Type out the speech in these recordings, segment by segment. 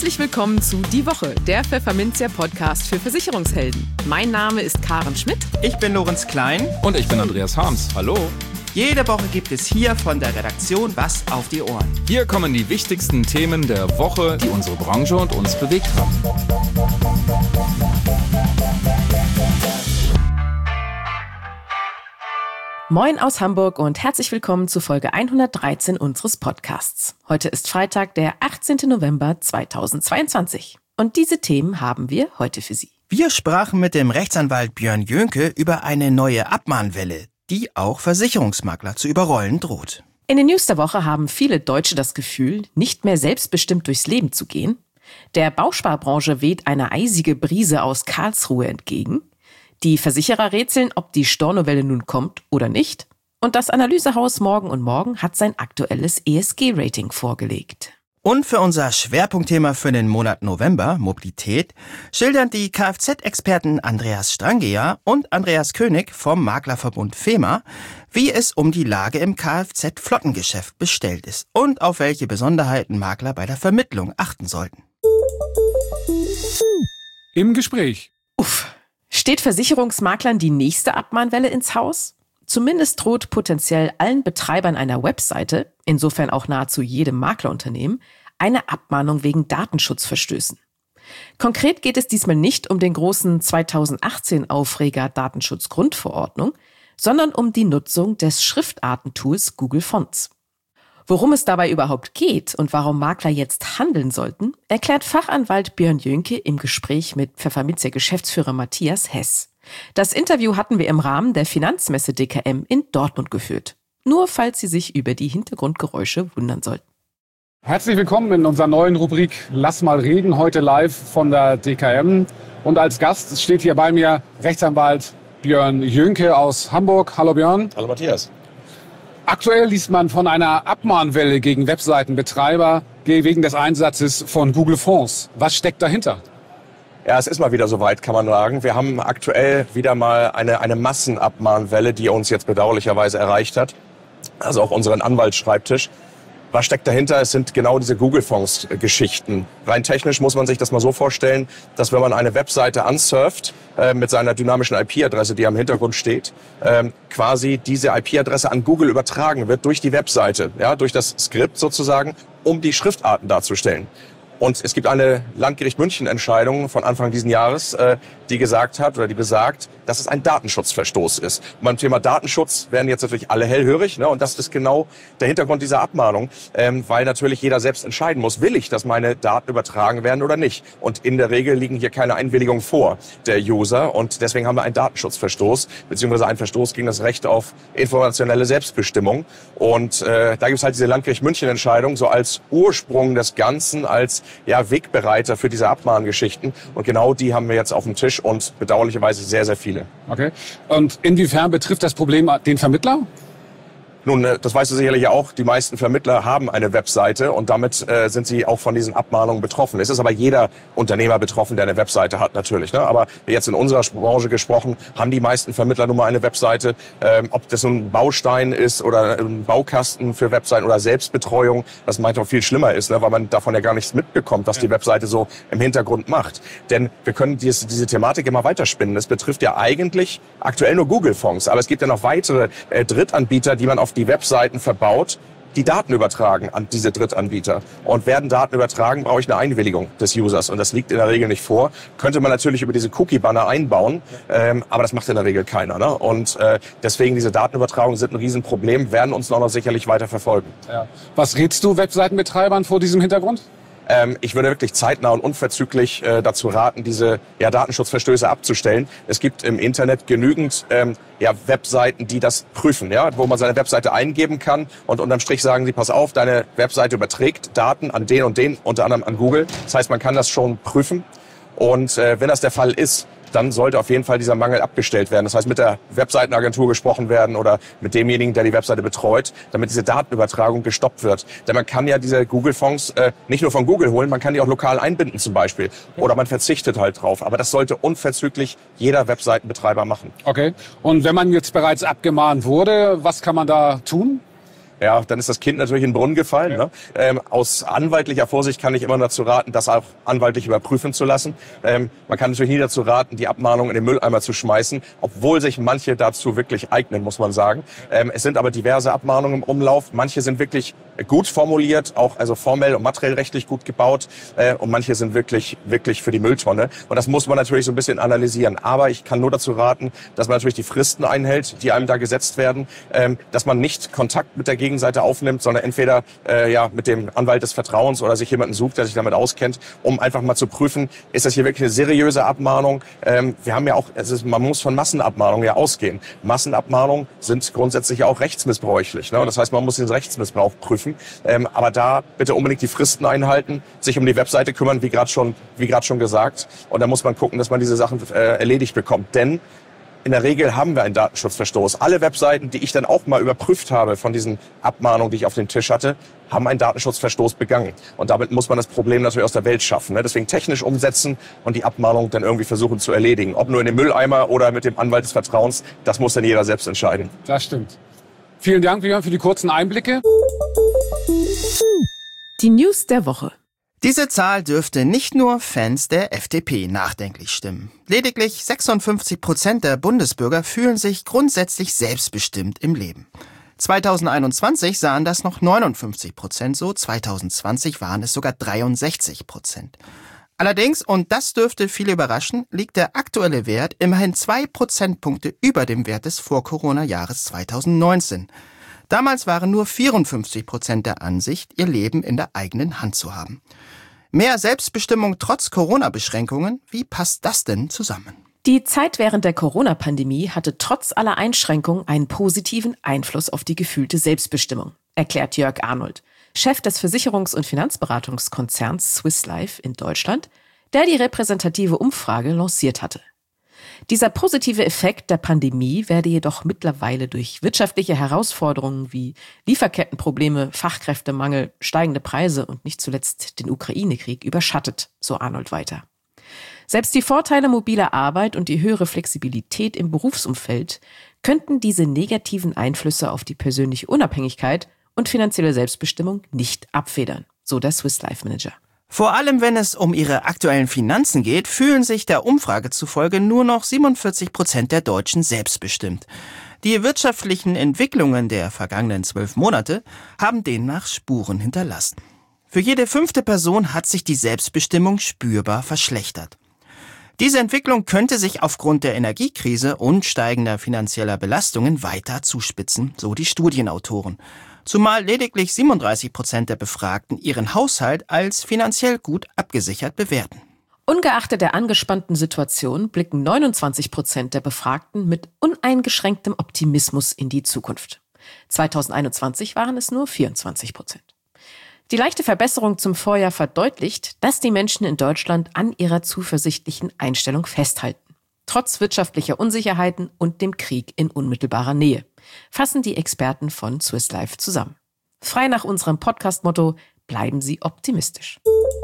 Herzlich willkommen zu Die Woche, der Pfefferminzia Podcast für Versicherungshelden. Mein Name ist Karen Schmidt. Ich bin Lorenz Klein. Und ich bin Andreas Harms. Hallo. Jede Woche gibt es hier von der Redaktion was auf die Ohren. Hier kommen die wichtigsten Themen der Woche, die unsere Branche und uns bewegt haben. Moin aus Hamburg und herzlich willkommen zu Folge 113 unseres Podcasts. Heute ist Freitag, der 18. November 2022. Und diese Themen haben wir heute für Sie. Wir sprachen mit dem Rechtsanwalt Björn Jönke über eine neue Abmahnwelle, die auch Versicherungsmakler zu überrollen droht. In den News der Woche haben viele Deutsche das Gefühl, nicht mehr selbstbestimmt durchs Leben zu gehen. Der Bausparbranche weht eine eisige Brise aus Karlsruhe entgegen. Die Versicherer rätseln, ob die Stornowelle nun kommt oder nicht. Und das Analysehaus Morgen & Morgen hat sein aktuelles ESG-Rating vorgelegt. Und für unser Schwerpunktthema für den Monat November, Mobilität, schildern die Kfz-Experten Andreas Strangeer und Andreas König vom Maklerverbund FEMA, wie es um die Lage im Kfz-Flottengeschäft bestellt ist und auf welche Besonderheiten Makler bei der Vermittlung achten sollten. Im Gespräch. Steht Versicherungsmaklern die nächste Abmahnwelle ins Haus? Zumindest droht potenziell allen Betreibern einer Webseite, insofern auch nahezu jedem Maklerunternehmen, eine Abmahnung wegen Datenschutzverstößen. Konkret geht es diesmal nicht um den großen 2018-Aufreger Datenschutzgrundverordnung, sondern um die Nutzung des Schriftartentools Google Fonts. Worum es dabei überhaupt geht und warum Makler jetzt handeln sollten, erklärt Fachanwalt Björn Jönke im Gespräch mit Pfefferminzia Geschäftsführer Matthias Hess. Das Interview hatten wir im Rahmen der Finanzmesse DKM in Dortmund geführt. Nur falls Sie sich über die Hintergrundgeräusche wundern sollten. Herzlich willkommen in unserer neuen Rubrik Lass mal reden, heute live von der DKM. Und als Gast steht hier bei mir Rechtsanwalt Björn Jönke aus Hamburg. Hallo Björn. Hallo Matthias. Aktuell liest man von einer Abmahnwelle gegen Webseitenbetreiber wegen des Einsatzes von Google Fonts. Was steckt dahinter? Ja, es ist mal wieder soweit, kann man sagen. Wir haben aktuell wieder mal eine Massenabmahnwelle, die uns jetzt bedauerlicherweise erreicht hat. Also auf unseren Anwaltsschreibtisch. Was steckt dahinter? Es sind genau diese Google-Fonts-Geschichten. Rein technisch muss man sich das mal so vorstellen, dass wenn man eine Webseite ansurft, mit seiner dynamischen IP-Adresse, die am Hintergrund steht, quasi diese IP-Adresse an Google übertragen wird durch die Webseite, ja, durch das Skript sozusagen, um die Schriftarten darzustellen. Und es gibt eine Landgericht München-Entscheidung von Anfang dieses Jahres, die gesagt hat oder die besagt, dass es ein Datenschutzverstoß ist. Und beim Thema Datenschutz werden jetzt natürlich alle hellhörig, ne? Und das ist genau der Hintergrund dieser Abmahnung, weil natürlich jeder selbst entscheiden muss, will ich, dass meine Daten übertragen werden oder nicht. Und in der Regel liegen hier keine Einwilligungen vor der User und deswegen haben wir einen Datenschutzverstoß beziehungsweise einen Verstoß gegen das Recht auf informationelle Selbstbestimmung. Und da gibt es halt diese Landgericht München-Entscheidung so als Ursprung des Ganzen, als Wegbereiter für diese Abmahngeschichten. Und genau die haben wir jetzt auf dem Tisch und bedauerlicherweise sehr, sehr viele. Okay. Und inwiefern betrifft das Problem den Vermittler? Nun, das weißt du sicherlich auch, die meisten Vermittler haben eine Webseite und damit sind sie auch von diesen Abmahnungen betroffen. Es ist aber jeder Unternehmer betroffen, der eine Webseite hat natürlich. Ne? Aber jetzt in unserer Branche gesprochen, haben die meisten Vermittler nun mal eine Webseite. Ob das nun ein Baustein ist oder ein Baukasten für Webseiten oder Selbstbetreuung, das manchmal viel schlimmer ist, ne? Weil man davon ja gar nichts mitbekommt, was die Webseite so im Hintergrund macht. Denn wir können diese Thematik immer weiterspinnen. Es betrifft ja eigentlich aktuell nur Google Fonts, aber es gibt ja noch weitere Drittanbieter, die man auf die Webseiten verbaut, die Daten übertragen an diese Drittanbieter. Und werden Daten übertragen, brauche ich eine Einwilligung des Users. Und das liegt in der Regel nicht vor. Könnte man natürlich über diese Cookie-Banner einbauen, aber das macht in der Regel keiner. Ne? Und deswegen diese Datenübertragungen sind ein Riesenproblem, werden uns noch sicherlich weiter verfolgen. Ja. Was rätst du Webseitenbetreibern vor diesem Hintergrund? Ich würde wirklich zeitnah und unverzüglich dazu raten, diese Datenschutzverstöße abzustellen. Es gibt im Internet genügend Webseiten, die das prüfen, wo man seine Webseite eingeben kann und unterm Strich sagen sie, pass auf, deine Webseite überträgt Daten an den und den, unter anderem an Google. Das heißt, man kann das schon prüfen. Und wenn das der Fall ist, dann sollte auf jeden Fall dieser Mangel abgestellt werden. Das heißt, mit der Webseitenagentur gesprochen werden oder mit demjenigen, der die Webseite betreut, damit diese Datenübertragung gestoppt wird. Denn man kann ja diese Google-Fonds nicht nur von Google holen, man kann die auch lokal einbinden zum Beispiel. Oder man verzichtet halt drauf. Aber das sollte unverzüglich jeder Webseitenbetreiber machen. Okay. Und wenn man jetzt bereits abgemahnt wurde, was kann man da tun? ja, dann ist das Kind natürlich in den Brunnen gefallen. Ja. Ne? Aus anwaltlicher Vorsicht kann ich immer dazu raten, das auch anwaltlich überprüfen zu lassen. Man kann natürlich nie dazu raten, die Abmahnung in den Mülleimer zu schmeißen, obwohl sich manche dazu wirklich eignen, muss man sagen. Es sind aber diverse Abmahnungen im Umlauf. Manche sind wirklich gut formuliert, auch also formell und materiell rechtlich gut gebaut. Und manche sind wirklich für die Mülltonne. Und das muss man natürlich so ein bisschen analysieren. Aber ich kann nur dazu raten, dass man natürlich die Fristen einhält, die einem da gesetzt werden, dass man nicht Kontakt mit der Gegenseite aufnimmt, sondern entweder mit dem Anwalt des Vertrauens oder sich jemanden sucht, der sich damit auskennt, um einfach mal zu prüfen, ist das hier wirklich eine seriöse Abmahnung? Wir haben ja auch, man muss von Massenabmahnungen ja ausgehen. Massenabmahnungen sind grundsätzlich ja auch rechtsmissbräuchlich. Ne? Das heißt, man muss den Rechtsmissbrauch prüfen. Aber da bitte unbedingt die Fristen einhalten, sich um die Webseite kümmern, wie gerade schon gesagt. Und da muss man gucken, dass man diese Sachen erledigt bekommt. Denn in der Regel haben wir einen Datenschutzverstoß. Alle Webseiten, die ich dann auch mal überprüft habe von diesen Abmahnungen, die ich auf dem Tisch hatte, haben einen Datenschutzverstoß begangen. Und damit muss man das Problem natürlich aus der Welt schaffen. Ne? Deswegen technisch umsetzen und die Abmahnung dann irgendwie versuchen zu erledigen. Ob nur in den Mülleimer oder mit dem Anwalt des Vertrauens, das muss dann jeder selbst entscheiden. Das stimmt. Vielen Dank, Björn, für die kurzen Einblicke. Die News der Woche. Diese Zahl dürfte nicht nur Fans der FDP nachdenklich stimmen. Lediglich 56% der Bundesbürger fühlen sich grundsätzlich selbstbestimmt im Leben. 2021 sahen das noch 59% so, 2020 waren es sogar 63%. Allerdings, und das dürfte viele überraschen, liegt der aktuelle Wert immerhin 2 Prozentpunkte über dem Wert des Vor-Corona-Jahres 2019. Damals waren nur 54% der Ansicht, ihr Leben in der eigenen Hand zu haben. Mehr Selbstbestimmung trotz Corona-Beschränkungen, wie passt das denn zusammen? Die Zeit während der Corona-Pandemie hatte trotz aller Einschränkungen einen positiven Einfluss auf die gefühlte Selbstbestimmung, erklärt Jörg Arnold, Chef des Versicherungs- und Finanzberatungskonzerns Swiss Life in Deutschland, der die repräsentative Umfrage lanciert hatte. Dieser positive Effekt der Pandemie werde jedoch mittlerweile durch wirtschaftliche Herausforderungen wie Lieferkettenprobleme, Fachkräftemangel, steigende Preise und nicht zuletzt den Ukraine-Krieg überschattet, so Arnold weiter. Selbst die Vorteile mobiler Arbeit und die höhere Flexibilität im Berufsumfeld könnten diese negativen Einflüsse auf die persönliche Unabhängigkeit und finanzielle Selbstbestimmung nicht abfedern, so der Swiss Life Manager. Vor allem, wenn es um ihre aktuellen Finanzen geht, fühlen sich der Umfrage zufolge nur noch 47% der Deutschen selbstbestimmt. Die wirtschaftlichen Entwicklungen der vergangenen 12 Monate haben demnach Spuren hinterlassen. Für jede 5. Person hat sich die Selbstbestimmung spürbar verschlechtert. Diese Entwicklung könnte sich aufgrund der Energiekrise und steigender finanzieller Belastungen weiter zuspitzen, so die Studienautoren. Zumal lediglich 37% der Befragten ihren Haushalt als finanziell gut abgesichert bewerten. Ungeachtet der angespannten Situation blicken 29% der Befragten mit uneingeschränktem Optimismus in die Zukunft. 2021 waren es nur 24%. Die leichte Verbesserung zum Vorjahr verdeutlicht, dass die Menschen in Deutschland an ihrer zuversichtlichen Einstellung festhalten. Trotz wirtschaftlicher Unsicherheiten und dem Krieg in unmittelbarer Nähe, fassen die Experten von Swiss Life zusammen. Frei nach unserem Podcast-Motto, bleiben Sie optimistisch.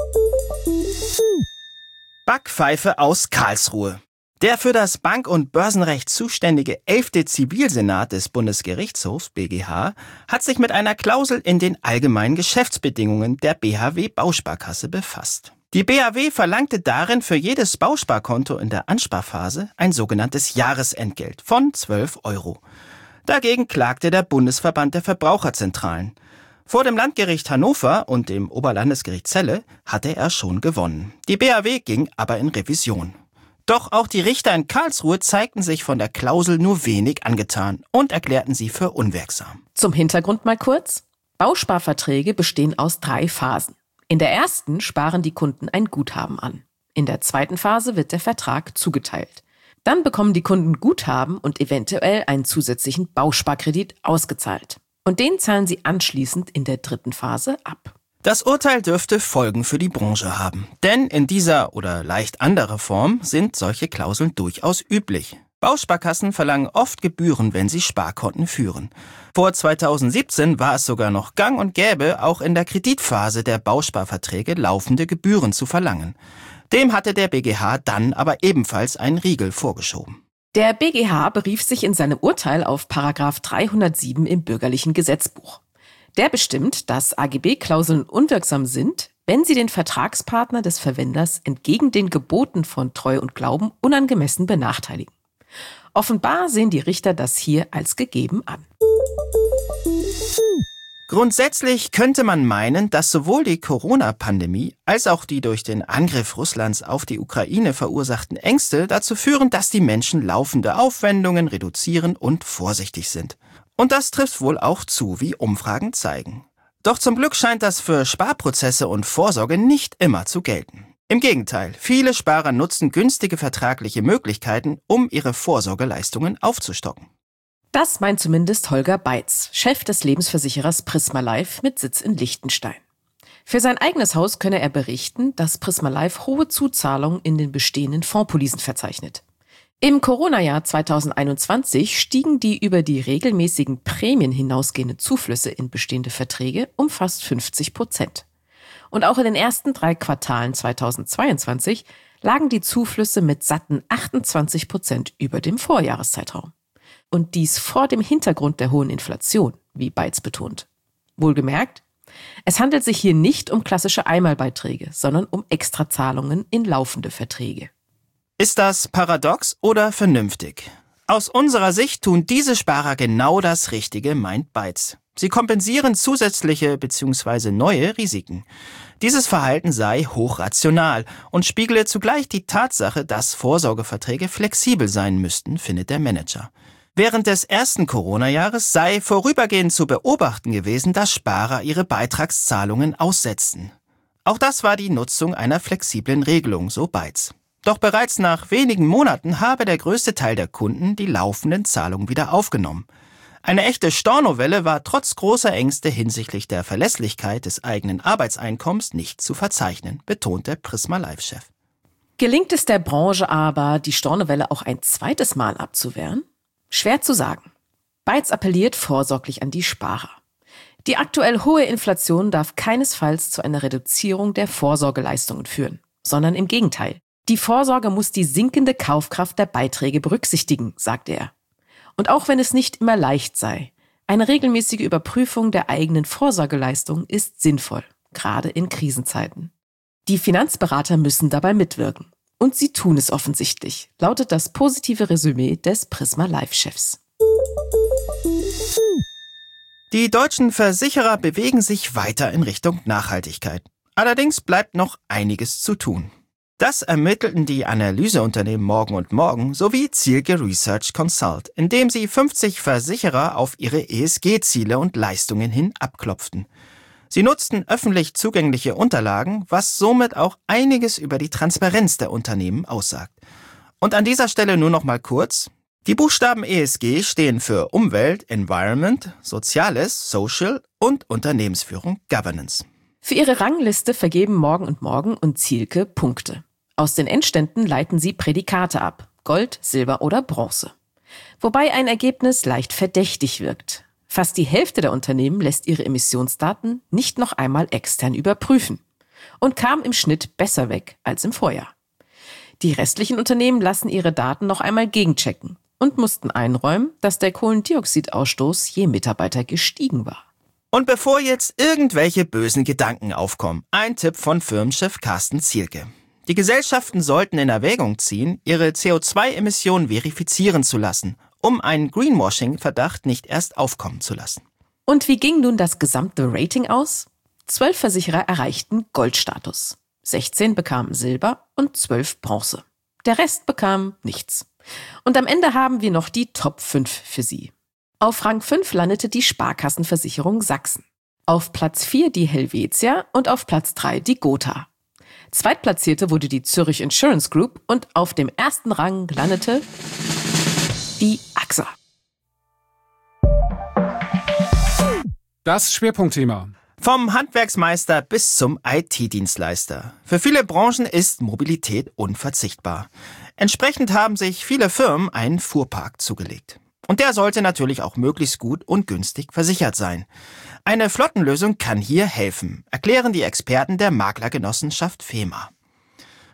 Backpfeife aus Karlsruhe. Der für das Bank- und Börsenrecht zuständige 11. Zivilsenat des Bundesgerichtshofs BGH hat sich mit einer Klausel in den allgemeinen Geschäftsbedingungen der BHW Bausparkasse befasst. Die BHW verlangte darin für jedes Bausparkonto in der Ansparphase ein sogenanntes Jahresentgelt von 12 €. Dagegen klagte der Bundesverband der Verbraucherzentralen. Vor dem Landgericht Hannover und dem Oberlandesgericht Celle hatte er schon gewonnen. Die BHW ging aber in Revision. Doch auch die Richter in Karlsruhe zeigten sich von der Klausel nur wenig angetan und erklärten sie für unwirksam. Zum Hintergrund mal kurz. Bausparverträge bestehen aus 3 Phasen. In der ersten sparen die Kunden ein Guthaben an. In der zweiten Phase wird der Vertrag zugeteilt. Dann bekommen die Kunden Guthaben und eventuell einen zusätzlichen Bausparkredit ausgezahlt. Und den zahlen sie anschließend in der dritten Phase ab. Das Urteil dürfte Folgen für die Branche haben. Denn in dieser oder leicht anderer Form sind solche Klauseln durchaus üblich. Bausparkassen verlangen oft Gebühren, wenn sie Sparkonten führen. Vor 2017 war es sogar noch gang und gäbe, auch in der Kreditphase der Bausparverträge laufende Gebühren zu verlangen. Dem hatte der BGH dann aber ebenfalls einen Riegel vorgeschoben. Der BGH berief sich in seinem Urteil auf § 307 im Bürgerlichen Gesetzbuch. Der bestimmt, dass AGB-Klauseln unwirksam sind, wenn sie den Vertragspartner des Verwenders entgegen den Geboten von Treu und Glauben unangemessen benachteiligen. Offenbar sehen die Richter das hier als gegeben an. Grundsätzlich könnte man meinen, dass sowohl die Corona-Pandemie als auch die durch den Angriff Russlands auf die Ukraine verursachten Ängste dazu führen, dass die Menschen laufende Aufwendungen reduzieren und vorsichtig sind. Und das trifft wohl auch zu, wie Umfragen zeigen. Doch zum Glück scheint das für Sparprozesse und Vorsorge nicht immer zu gelten. Im Gegenteil, viele Sparer nutzen günstige vertragliche Möglichkeiten, um ihre Vorsorgeleistungen aufzustocken. Das meint zumindest Holger Beitz, Chef des Lebensversicherers Prisma Life mit Sitz in Liechtenstein. Für sein eigenes Haus könne er berichten, dass Prisma Life hohe Zuzahlungen in den bestehenden Fondspolisen verzeichnet. Im Corona-Jahr 2021 stiegen die über die regelmäßigen Prämien hinausgehenden Zuflüsse in bestehende Verträge um fast 50%. Und auch in den ersten 3 Quartalen 2022 lagen die Zuflüsse mit satten 28% über dem Vorjahreszeitraum. Und dies vor dem Hintergrund der hohen Inflation, wie Beitz betont. Wohlgemerkt, es handelt sich hier nicht um klassische Einmalbeiträge, sondern um Extrazahlungen in laufende Verträge. Ist das paradox oder vernünftig? Aus unserer Sicht tun diese Sparer genau das Richtige, meint Beitz. Sie kompensieren zusätzliche bzw. neue Risiken. Dieses Verhalten sei hochrational und spiegle zugleich die Tatsache, dass Vorsorgeverträge flexibel sein müssten, findet der Manager. Während des ersten Corona-Jahres sei vorübergehend zu beobachten gewesen, dass Sparer ihre Beitragszahlungen aussetzten. Auch das war die Nutzung einer flexiblen Regelung, so Beitz. Doch bereits nach wenigen Monaten habe der größte Teil der Kunden die laufenden Zahlungen wieder aufgenommen. Eine echte Stornowelle war trotz großer Ängste hinsichtlich der Verlässlichkeit des eigenen Arbeitseinkommens nicht zu verzeichnen, betont der Prisma Life-Chef. Gelingt es der Branche aber, die Stornowelle auch ein zweites Mal abzuwehren? Schwer zu sagen. Beitz appelliert vorsorglich an die Sparer. Die aktuell hohe Inflation darf keinesfalls zu einer Reduzierung der Vorsorgeleistungen führen, sondern im Gegenteil. Die Vorsorge muss die sinkende Kaufkraft der Beiträge berücksichtigen, sagt er. Und auch wenn es nicht immer leicht sei, eine regelmäßige Überprüfung der eigenen Vorsorgeleistung ist sinnvoll, gerade in Krisenzeiten. Die Finanzberater müssen dabei mitwirken. Und sie tun es offensichtlich, lautet das positive Resümee des Prisma Life-Chefs. Die deutschen Versicherer bewegen sich weiter in Richtung Nachhaltigkeit. Allerdings bleibt noch einiges zu tun. Das ermittelten die Analyseunternehmen Morgen & Morgen sowie Zielke Research Consult, indem sie 50 Versicherer auf ihre ESG-Ziele und Leistungen hin abklopften. Sie nutzten öffentlich zugängliche Unterlagen, was somit auch einiges über die Transparenz der Unternehmen aussagt. Und an dieser Stelle nur noch mal kurz: Die Buchstaben ESG stehen für Umwelt, Environment, Soziales, Social und Unternehmensführung, Governance. Für ihre Rangliste vergeben Morgen & Morgen und Zielke Punkte. Aus den Endständen leiten sie Prädikate ab: Gold, Silber oder Bronze. Wobei ein Ergebnis leicht verdächtig wirkt. Fast die Hälfte der Unternehmen lässt ihre Emissionsdaten nicht noch einmal extern überprüfen und kam im Schnitt besser weg als im Vorjahr. Die restlichen Unternehmen lassen ihre Daten noch einmal gegenchecken und mussten einräumen, dass der Kohlendioxidausstoß je Mitarbeiter gestiegen war. Und bevor jetzt irgendwelche bösen Gedanken aufkommen, ein Tipp von Firmenchef Carsten Zielke. Die Gesellschaften sollten in Erwägung ziehen, ihre CO2-Emissionen verifizieren zu lassen, um einen Greenwashing-Verdacht nicht erst aufkommen zu lassen. Und wie ging nun das gesamte Rating aus? 12 Versicherer erreichten Goldstatus. 16 bekamen Silber und 12 Bronze. Der Rest bekam nichts. Und am Ende haben wir noch die Top 5 für Sie. Auf Rang 5 landete die Sparkassenversicherung Sachsen. Auf Platz 4 die Helvetia und auf Platz 3 die Gotha. Zweitplatzierte wurde die Zürich Insurance Group und auf dem ersten Rang landete die AXA. Das Schwerpunktthema. Vom Handwerksmeister bis zum IT-Dienstleister. Für viele Branchen ist Mobilität unverzichtbar. Entsprechend haben sich viele Firmen einen Fuhrpark zugelegt. Und der sollte natürlich auch möglichst gut und günstig versichert sein. Eine Flottenlösung kann hier helfen, erklären die Experten der Maklergenossenschaft FEMA.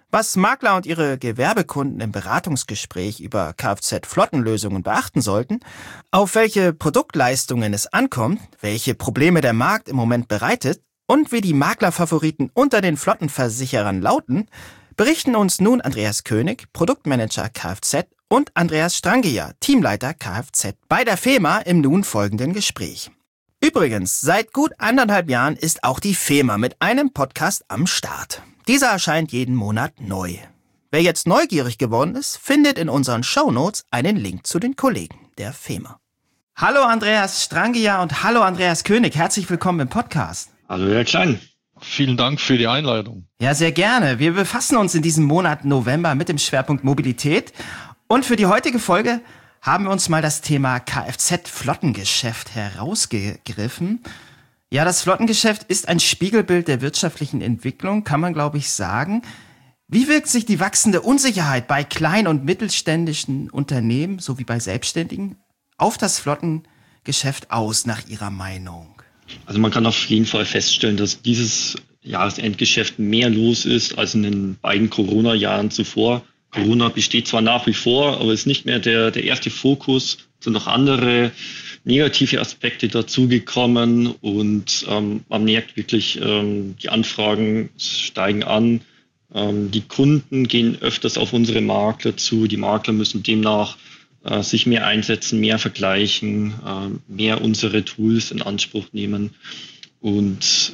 Was Makler und ihre Gewerbekunden im Beratungsgespräch über Kfz-Flottenlösungen beachten sollten, auf welche Produktleistungen es ankommt, welche Probleme der Markt im Moment bereitet und wie die Maklerfavoriten unter den Flottenversicherern lauten, berichten uns nun Andreas König, Produktmanager Kfz, und Andreas Strangier, Teamleiter Kfz, bei der FEMA im nun folgenden Gespräch. Übrigens, seit gut 1,5 Jahren ist auch die FEMA mit einem Podcast am Start. Dieser erscheint jeden Monat neu. Wer jetzt neugierig geworden ist, findet in unseren Shownotes einen Link zu den Kollegen der FEMA. Hallo Andreas Strangier und hallo Andreas König, herzlich willkommen im Podcast. Hallo Herr Klein. Vielen Dank für die Einladung. Ja, sehr gerne. Wir befassen uns in diesem Monat November mit dem Schwerpunkt Mobilität. Und für die heutige Folge haben wir uns mal das Thema Kfz-Flottengeschäft herausgegriffen. Ja, das Flottengeschäft ist ein Spiegelbild der wirtschaftlichen Entwicklung, kann man, glaube ich, sagen. Wie wirkt sich die wachsende Unsicherheit bei kleinen und mittelständischen Unternehmen sowie bei Selbstständigen auf das Flottengeschäft aus, nach Ihrer Meinung? Also man kann auf jeden Fall feststellen, dass dieses Jahresendgeschäft mehr los ist als in den beiden Corona-Jahren zuvor. Corona besteht zwar nach wie vor, aber ist nicht mehr der erste Fokus, sind noch andere negative Aspekte dazugekommen und man merkt wirklich, die Anfragen steigen an. Die Kunden gehen öfters auf unsere Makler zu. Die Makler müssen demnach sich mehr einsetzen, mehr vergleichen, mehr unsere Tools in Anspruch nehmen. Und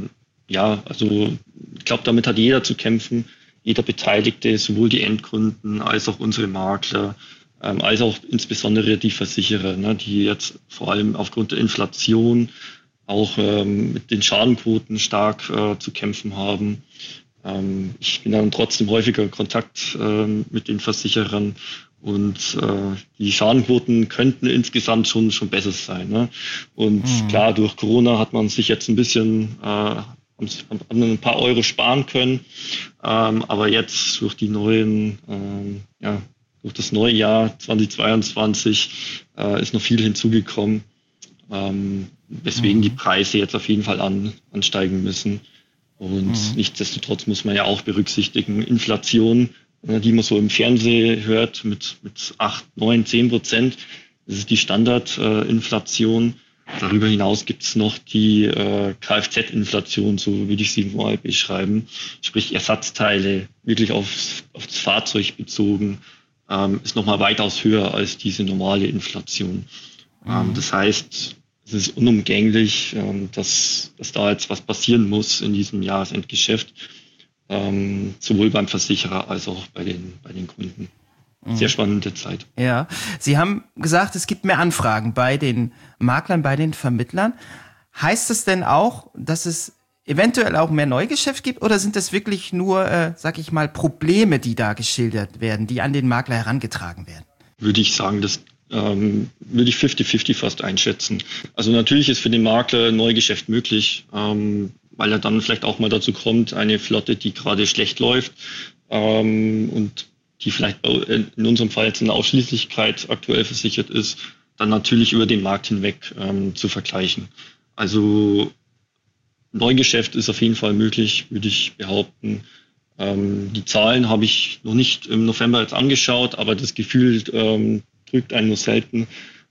also ich glaube, damit hat jeder zu kämpfen. Jeder Beteiligte, sowohl die Endkunden als auch unsere Makler, als auch insbesondere die Versicherer, ne, die jetzt vor allem aufgrund der Inflation auch mit den Schadenquoten stark zu kämpfen haben. Ich bin dann trotzdem häufiger in Kontakt mit den Versicherern und die Schadenquoten könnten insgesamt schon besser sein. Ne? Und klar, durch Corona hat man sich jetzt ein bisschen ein paar Euro sparen können, aber jetzt durch die durch das neue Jahr 2022 ist noch viel hinzugekommen, weswegen die Preise jetzt auf jeden Fall ansteigen müssen. Und nichtsdestotrotz muss man ja auch berücksichtigen, Inflation, die man so im Fernsehen hört, mit 8, 9, 10%. Das ist die Standardinflation. Darüber hinaus gibt es noch die Kfz-Inflation, so würde ich sie mal beschreiben. Sprich Ersatzteile, wirklich aufs Fahrzeug bezogen, ist nochmal weitaus höher als diese normale Inflation. Das heißt, es ist unumgänglich, dass da jetzt was passieren muss in diesem Jahresendgeschäft, sowohl beim Versicherer als auch bei den Kunden. Sehr spannende Zeit. Ja, Sie haben gesagt, es gibt mehr Anfragen bei den Maklern, bei den Vermittlern. Heißt es denn auch, dass es eventuell auch mehr Neugeschäft gibt oder sind das wirklich nur, Probleme, die da geschildert werden, die an den Makler herangetragen werden? Würde ich sagen, das würde ich 50-50 fast einschätzen. Also natürlich ist für den Makler Neugeschäft möglich, weil er dann vielleicht auch mal dazu kommt, eine Flotte, die gerade schlecht läuft und die vielleicht in unserem Fall jetzt in der Ausschließlichkeit aktuell versichert ist, dann natürlich über den Markt hinweg zu vergleichen. Also Neugeschäft ist auf jeden Fall möglich, würde ich behaupten. Die Zahlen habe ich noch nicht im November jetzt angeschaut, aber das Gefühl drückt einen nur selten.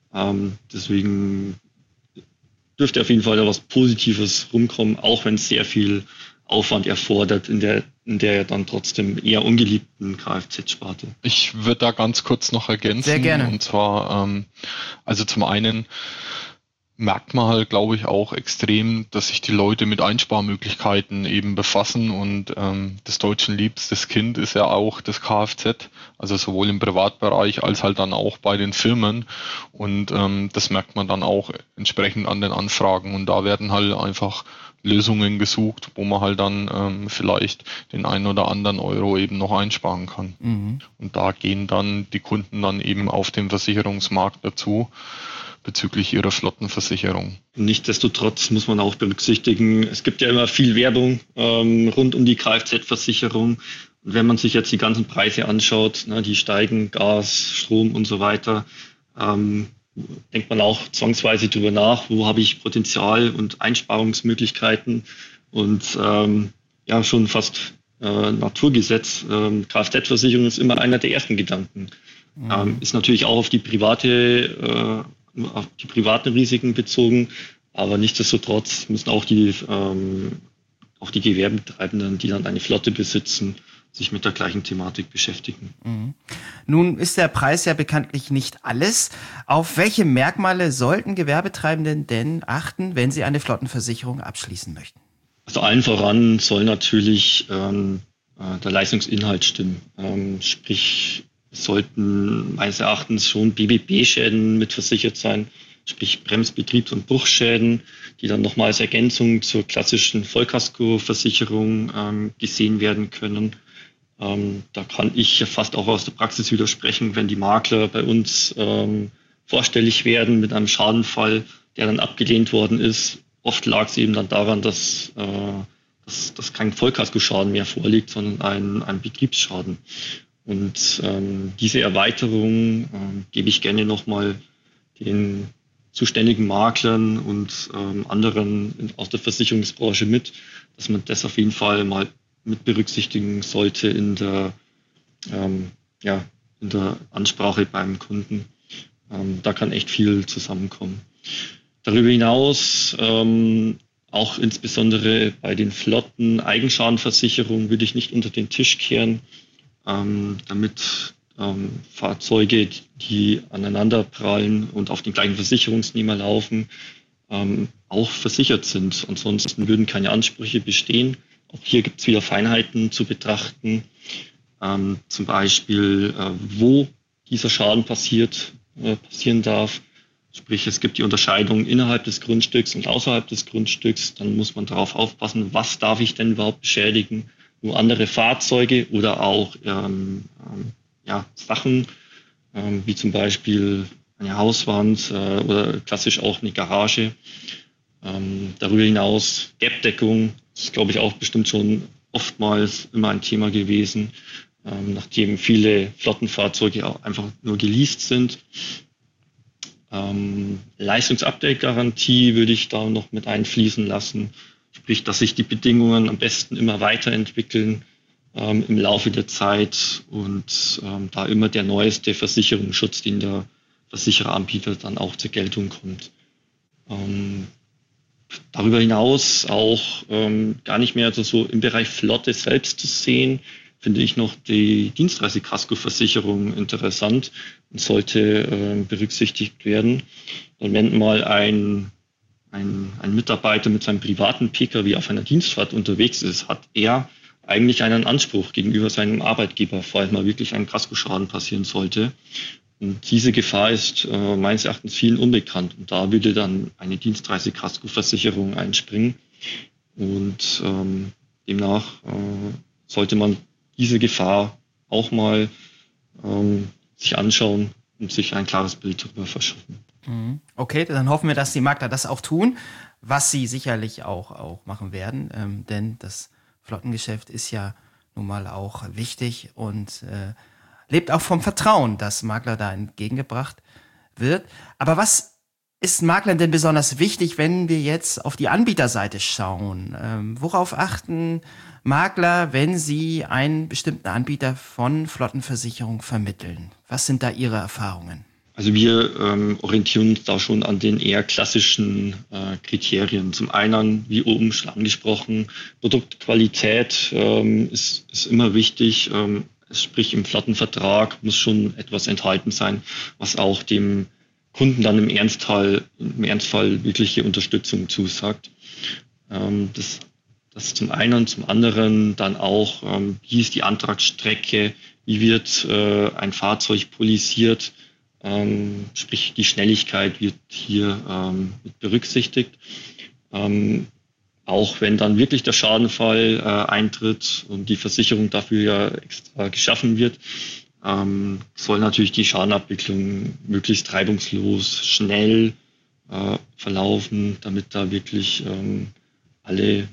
Deswegen dürfte auf jeden Fall da was Positives rumkommen, auch wenn es sehr viel Aufwand erfordert in der dann trotzdem eher ungeliebten Kfz-Sparte. Ich würde da ganz kurz noch ergänzen. Sehr gerne. Und zwar, also zum einen merkt man halt, glaube ich, auch extrem, dass sich die Leute mit Einsparmöglichkeiten eben befassen und des Deutschen liebstes Kind ist ja auch das Kfz, also sowohl im Privatbereich als halt dann auch bei den Firmen und das merkt man dann auch entsprechend an den Anfragen und da werden halt einfach Lösungen gesucht, wo man halt dann vielleicht den einen oder anderen Euro eben noch einsparen kann. Und da gehen dann die Kunden dann eben auf den Versicherungsmarkt dazu bezüglich ihrer Flottenversicherung. Nichtsdestotrotz muss man auch berücksichtigen, es gibt ja immer viel Werbung rund um die Kfz-Versicherung. Und wenn man sich jetzt die ganzen Preise anschaut, die steigen, Gas, Strom und so weiter, denkt man auch zwangsweise darüber nach, wo habe ich Potenzial und Einsparungsmöglichkeiten und schon fast Naturgesetz. Kfz-Versicherung ist immer einer der ersten Gedanken. Ist natürlich auch auf die privaten Risiken bezogen, aber nichtsdestotrotz müssen auch die Gewerbetreibenden, die dann eine Flotte besitzen, sich mit der gleichen Thematik beschäftigen. Nun ist der Preis ja bekanntlich nicht alles. Auf welche Merkmale sollten Gewerbetreibenden denn achten, wenn sie eine Flottenversicherung abschließen möchten? Also allen voran soll natürlich der Leistungsinhalt stimmen. Sprich, es sollten meines Erachtens schon BBB-Schäden mitversichert sein, sprich Bremsbetriebs- und Bruchschäden, die dann nochmal als Ergänzung zur klassischen Vollkaskoversicherung gesehen werden können. Da kann ich fast auch aus der Praxis widersprechen, wenn die Makler bei uns vorstellig werden mit einem Schadenfall, der dann abgelehnt worden ist. Oft lag es eben dann daran, dass kein Vollkaskoschaden mehr vorliegt, sondern ein Betriebsschaden. Und diese Erweiterung gebe ich gerne nochmal den zuständigen Maklern und anderen aus der Versicherungsbranche mit, dass man das auf jeden Fall mal mit berücksichtigen sollte in der Ansprache beim Kunden. Da kann echt viel zusammenkommen. Darüber hinaus, auch insbesondere bei den Flotten Eigenschadenversicherungen würde ich nicht unter den Tisch kehren, damit Fahrzeuge, die aneinander prallen und auf den gleichen Versicherungsnehmer laufen, auch versichert sind. Ansonsten würden keine Ansprüche bestehen. Auch hier gibt es wieder Feinheiten zu betrachten. Zum Beispiel, wo dieser Schaden passieren darf. Sprich, es gibt die Unterscheidung innerhalb des Grundstücks und außerhalb des Grundstücks. Dann muss man darauf aufpassen, was darf ich denn überhaupt beschädigen? Nur andere Fahrzeuge oder auch Sachen, wie zum Beispiel eine Hauswand oder klassisch auch eine Garage. Darüber hinaus Gapdeckung ist, glaube ich, auch bestimmt schon oftmals immer ein Thema gewesen, nachdem viele Flottenfahrzeuge auch einfach nur geleast sind. Leistungsupdate-Garantie würde ich da noch mit einfließen lassen, sprich, dass sich die Bedingungen am besten immer weiterentwickeln im Laufe der Zeit und da immer der neueste Versicherungsschutz, den der Versicherer anbietet, dann auch zur Geltung kommt. Darüber hinaus auch gar nicht mehr so im Bereich Flotte selbst zu sehen, finde ich noch die Dienstreise-Kaskoversicherung interessant und sollte berücksichtigt werden. Und wenn mal ein Mitarbeiter mit seinem privaten Pkw auf einer Dienstfahrt unterwegs ist, hat er eigentlich einen Anspruch gegenüber seinem Arbeitgeber, falls mal wirklich ein Kaskoschaden passieren sollte. Und diese Gefahr ist meines Erachtens vielen unbekannt. Und da würde dann eine Dienstreise-Kaskoversicherung einspringen. Und demnach sollte man diese Gefahr auch mal sich anschauen und sich ein klares Bild darüber verschaffen. Okay, dann hoffen wir, dass die Makler das auch tun, was sie sicherlich auch machen werden, denn das Flottengeschäft ist ja nun mal auch wichtig und lebt auch vom Vertrauen, das Makler da entgegengebracht wird. Aber was ist Maklern denn besonders wichtig, wenn wir jetzt auf die Anbieterseite schauen? Worauf achten Makler, wenn sie einen bestimmten Anbieter von Flottenversicherung vermitteln? Was sind da Ihre Erfahrungen? Also wir orientieren uns da schon an den eher klassischen Kriterien. Zum einen, wie oben schon angesprochen, Produktqualität ist immer wichtig. Sprich, im Flottenvertrag muss schon etwas enthalten sein, was auch dem Kunden dann im Ernstfall wirkliche Unterstützung zusagt. Das zum einen, zum anderen dann auch, wie ist die Antragsstrecke, wie wird ein Fahrzeug polisiert, sprich die Schnelligkeit wird hier mit berücksichtigt. Auch wenn dann wirklich der Schadenfall eintritt und die Versicherung dafür ja extra geschaffen wird, soll natürlich die Schadenabwicklung möglichst reibungslos, schnell verlaufen, damit da wirklich alle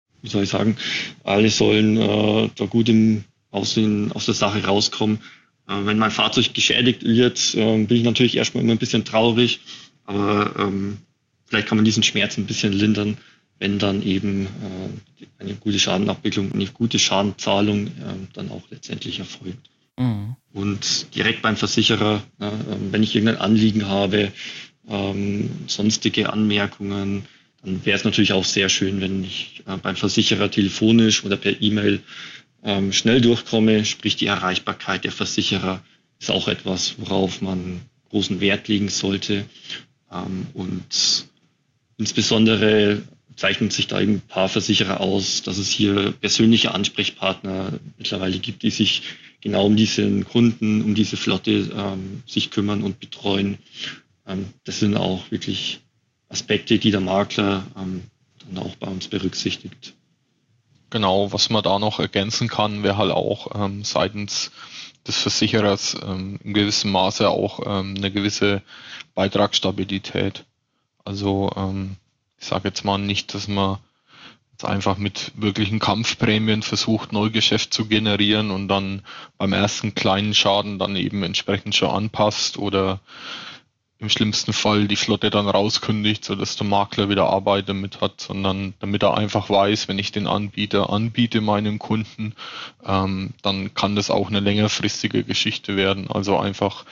sollen da gut aus der Sache rauskommen. Wenn mein Fahrzeug geschädigt wird, bin ich natürlich erstmal immer ein bisschen traurig, aber vielleicht kann man diesen Schmerz ein bisschen lindern, wenn dann eben eine gute Schadenabwicklung, eine gute Schadenzahlung dann auch letztendlich erfolgt. Mhm. Und direkt beim Versicherer, wenn ich irgendein Anliegen habe, sonstige Anmerkungen, dann wäre es natürlich auch sehr schön, wenn ich beim Versicherer telefonisch oder per E-Mail schnell durchkomme. Sprich, die Erreichbarkeit der Versicherer ist auch etwas, worauf man großen Wert legen sollte. Und insbesondere zeichnen sich da ein paar Versicherer aus, dass es hier persönliche Ansprechpartner mittlerweile gibt, die sich genau um diesen Kunden, um diese Flotte sich kümmern und betreuen. Das sind auch wirklich Aspekte, die der Makler dann auch bei uns berücksichtigt. Genau, was man da noch ergänzen kann, wäre halt auch seitens des Versicherers in gewissem Maße auch eine gewisse Beitragsstabilität. Also ich sage jetzt mal nicht, dass man jetzt einfach mit wirklichen Kampfprämien versucht, Neugeschäft zu generieren und dann beim ersten kleinen Schaden dann eben entsprechend schon anpasst oder im schlimmsten Fall die Flotte dann rauskündigt, sodass der Makler wieder Arbeit damit hat, sondern damit er einfach weiß, wenn ich den Anbieter anbiete meinem Kunden, dann kann das auch eine längerfristige Geschichte werden. Also einfach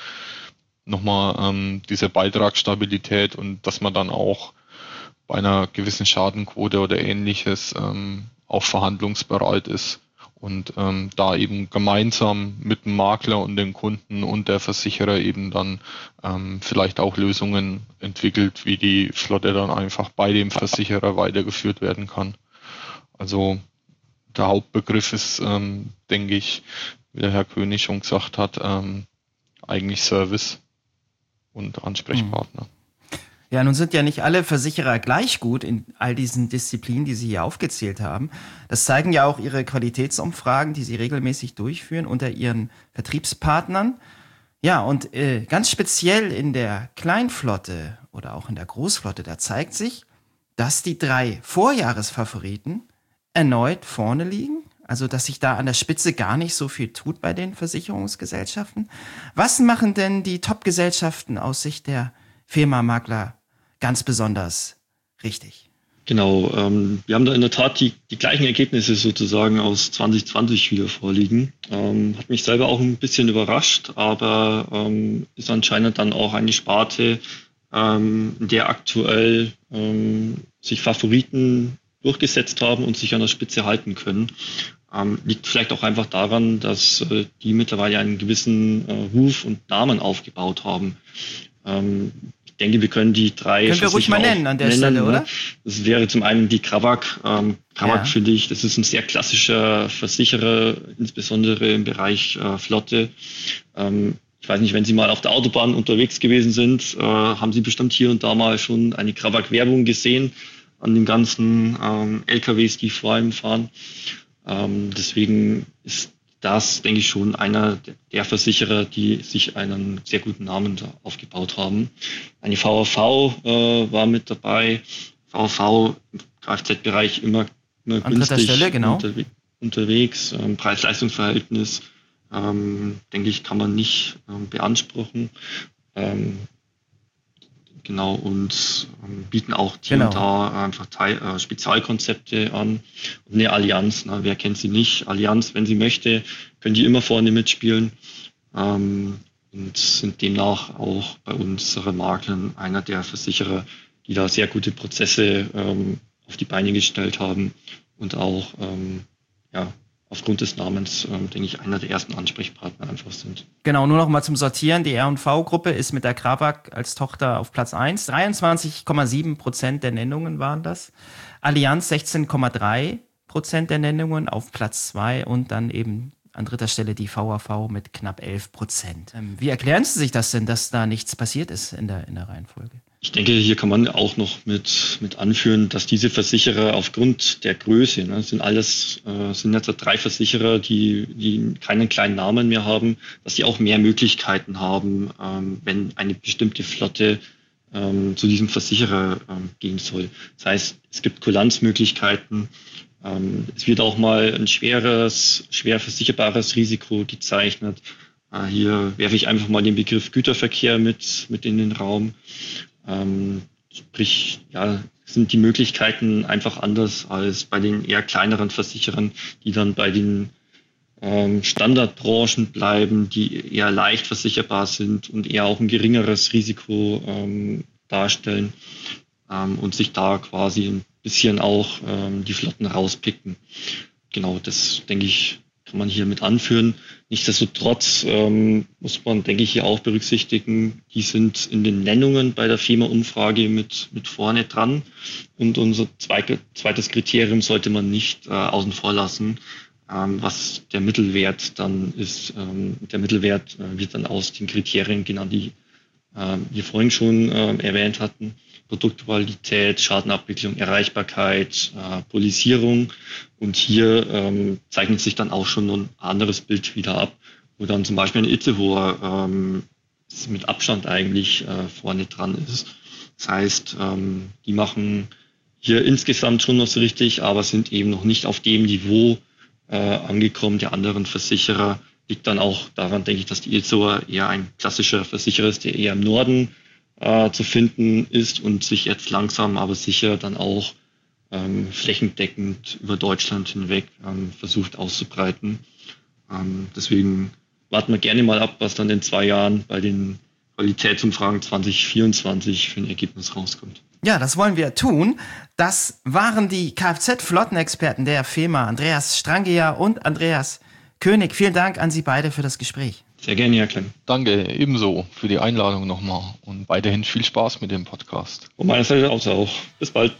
nochmal diese Beitragsstabilität und dass man dann auch bei einer gewissen Schadenquote oder ähnliches auch verhandlungsbereit ist und da eben gemeinsam mit dem Makler und dem Kunden und der Versicherer eben dann vielleicht auch Lösungen entwickelt, wie die Flotte dann einfach bei dem Versicherer weitergeführt werden kann. Also der Hauptbegriff ist, denke ich, wie der Herr König schon gesagt hat, eigentlich Service und Ansprechpartner. Ja, nun sind ja nicht alle Versicherer gleich gut in all diesen Disziplinen, die Sie hier aufgezählt haben. Das zeigen ja auch Ihre Qualitätsumfragen, die Sie regelmäßig durchführen unter Ihren Vertriebspartnern. Ja, und ganz speziell in der Kleinflotte oder auch in der Großflotte, da zeigt sich, dass die 3 Vorjahresfavoriten erneut vorne liegen. Also, dass sich da an der Spitze gar nicht so viel tut bei den Versicherungsgesellschaften. Was machen denn die Top-Gesellschaften aus Sicht der Firma-Makler ganz besonders richtig? Genau, wir haben da in der Tat die gleichen Ergebnisse sozusagen aus 2020 wieder vorliegen. Hat mich selber auch ein bisschen überrascht, aber ist anscheinend dann auch eine Sparte, in der aktuell sich Favoriten durchgesetzt haben und sich an der Spitze halten können. Liegt vielleicht auch einfach daran, dass die mittlerweile einen gewissen Ruf und Namen aufgebaut haben. Ich denke, wir können die 3 können wir ruhig mal nennen an der Stelle, oder? Das wäre zum einen die Krawak. Krawak, finde ich, das ist ein sehr klassischer Versicherer, insbesondere im Bereich Flotte. Ich weiß nicht, wenn Sie mal auf der Autobahn unterwegs gewesen sind, haben Sie bestimmt hier und da mal schon eine Krawak-Werbung gesehen an den ganzen LKWs, die vor allem fahren. Deswegen ist das, denke ich, schon einer der Versicherer, die sich einen sehr guten Namen da aufgebaut haben. Eine VAV war mit dabei. VAV im Kfz-Bereich immer günstig Stelle, genau. unterwegs. Preis-Leistungs-Verhältnis, denke ich, kann man nicht beanspruchen. Genau, und bieten auch hier und da einfach Spezialkonzepte an. Und eine Allianz, wer kennt sie nicht? Allianz, wenn sie möchte, können die immer vorne mitspielen und sind demnach auch bei unseren Maklern einer der Versicherer, die da sehr gute Prozesse auf die Beine gestellt haben und auch aufgrund des Namens, denke ich, einer der ersten Ansprechpartner einfach sind. Genau, nur noch mal zum Sortieren. Die R&V-Gruppe ist mit der Krawak als Tochter auf Platz 1. 23,7% der Nennungen waren das. Allianz 16,3% der Nennungen auf Platz 2 und dann eben an dritter Stelle die VAV mit knapp 11%. Wie erklären Sie sich das denn, dass da nichts passiert ist in der Reihenfolge? Ich denke, hier kann man auch noch mit anführen, dass diese Versicherer aufgrund der Größe, sind jetzt 3 Versicherer, die keinen kleinen Namen mehr haben, dass sie auch mehr Möglichkeiten haben, wenn eine bestimmte Flotte zu diesem Versicherer gehen soll. Das heißt, es gibt Kulanzmöglichkeiten. Es wird auch mal ein schwer versicherbares Risiko gezeichnet. Hier werfe ich einfach mal den Begriff Güterverkehr mit in den Raum. Sprich, ja, sind die Möglichkeiten einfach anders als bei den eher kleineren Versicherern, die dann bei den Standardbranchen bleiben, die eher leicht versicherbar sind und eher auch ein geringeres Risiko darstellen und sich da quasi ein bisschen auch die Flotten rauspicken. Genau, das denke ich, kann man hier mit anführen. Nichtsdestotrotz muss man, denke ich, hier auch berücksichtigen, die sind in den Nennungen bei der FEMA-Umfrage mit vorne dran. Und unser zweites Kriterium sollte man nicht außen vor lassen, was der Mittelwert dann ist. Der Mittelwert wird dann aus den Kriterien genannt, die wir vorhin schon erwähnt hatten. Produktqualität, Schadenabwicklung, Erreichbarkeit, Polisierung. Und hier zeichnet sich dann auch schon ein anderes Bild wieder ab, wo dann zum Beispiel eine Itzehoer mit Abstand eigentlich vorne dran ist. Das heißt, die machen hier insgesamt schon was richtig, aber sind eben noch nicht auf dem Niveau angekommen der anderen Versicherer. Liegt dann auch daran, denke ich, dass die Itzehoer eher ein klassischer Versicherer ist, der eher im Norden zu finden ist und sich jetzt langsam, aber sicher dann auch flächendeckend über Deutschland hinweg versucht auszubreiten. Deswegen warten wir gerne mal ab, was dann in 2 Jahren bei den Qualitätsumfragen 2024 für ein Ergebnis rauskommt. Ja, das wollen wir tun. Das waren die Kfz-Flottenexperten der FEMA, Andreas Strangeja und Andreas König. Vielen Dank an Sie beide für das Gespräch. Sehr gerne, Herr Klemm. Danke, ebenso für die Einladung nochmal und weiterhin viel Spaß mit dem Podcast. Von meiner Seite aus auch. Bis bald.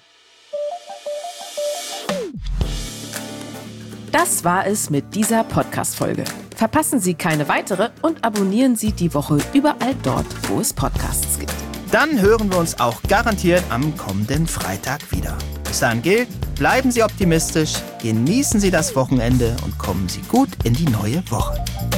Das war es mit dieser Podcast-Folge. Verpassen Sie keine weitere und abonnieren Sie die Woche überall dort, wo es Podcasts gibt. Dann hören wir uns auch garantiert am kommenden Freitag wieder. Bis dahin gilt, bleiben Sie optimistisch, genießen Sie das Wochenende und kommen Sie gut in die neue Woche.